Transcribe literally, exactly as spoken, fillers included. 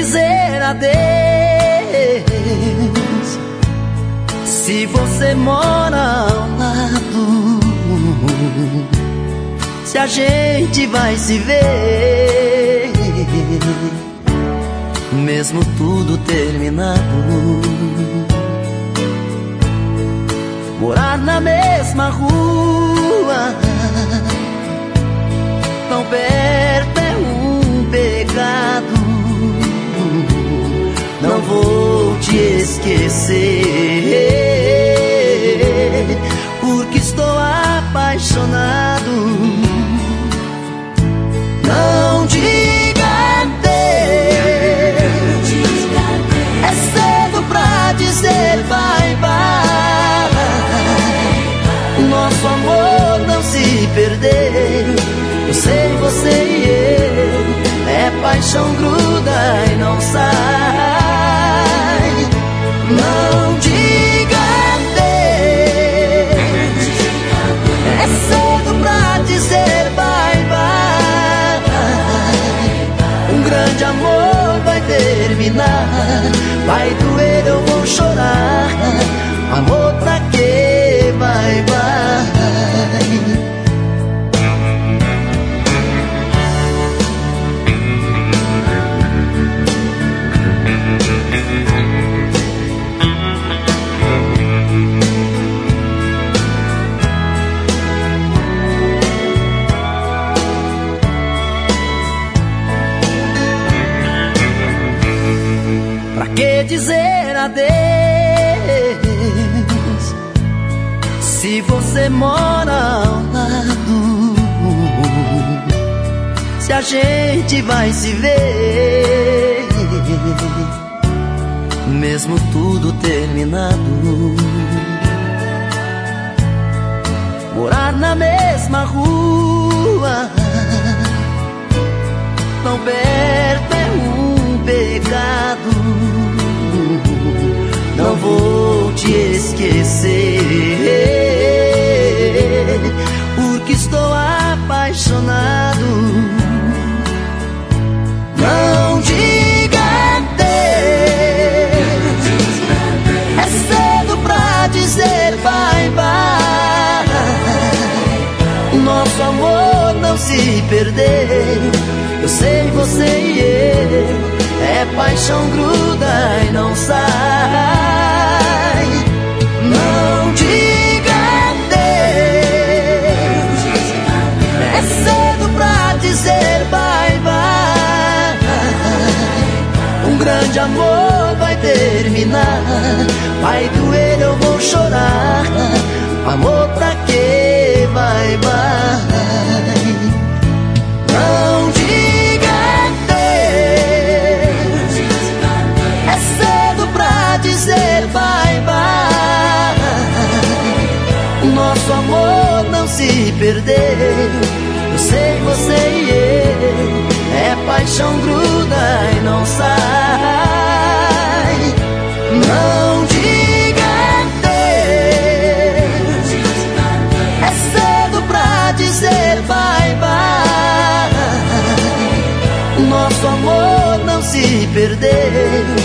dizer adeus se você mora ao lado? Se a gente vai se ver, mesmo tudo terminado. Morar na mesma rua, tão perto é um pecado. Não vou te esquecer, porque estou apaixonado. Não diga adeus, é cedo pra dizer bye bye. O nosso amor não se perdeu. Eu sei, você e eu, é paixão, gruda e não sai. Não diga adeus, é cedo pra dizer bye bye. Um grande amor vai terminar, vai doer, eu vou chorar. Amor pra quê? Bye bye. Pra que dizer adeus se você mora ao lado? Se a gente vai se ver, mesmo tudo terminado. Morar na mesma rua, tão perto é um pecado. Não vou te esquecer, porque estou apaixonado. Não diga adeus, é cedo pra dizer bye bye. O nosso amor não se perdeu. Eu sei, você e eu, é paixão, gruda e não sai. Não diga adeus, é cedo pra dizer bye bye. Um grande amor vai terminar, vai doer, eu vou chorar. Amor pra quê? Bye bye. Não diga adeus, é cedo pra dizer bye bye. O nosso amor não se perdeu. Eu sei, você e eu, é paixão, gruda e não sai. Não diga adeus, é cedo pra dizer bye bye. O nosso amor não se perdeu.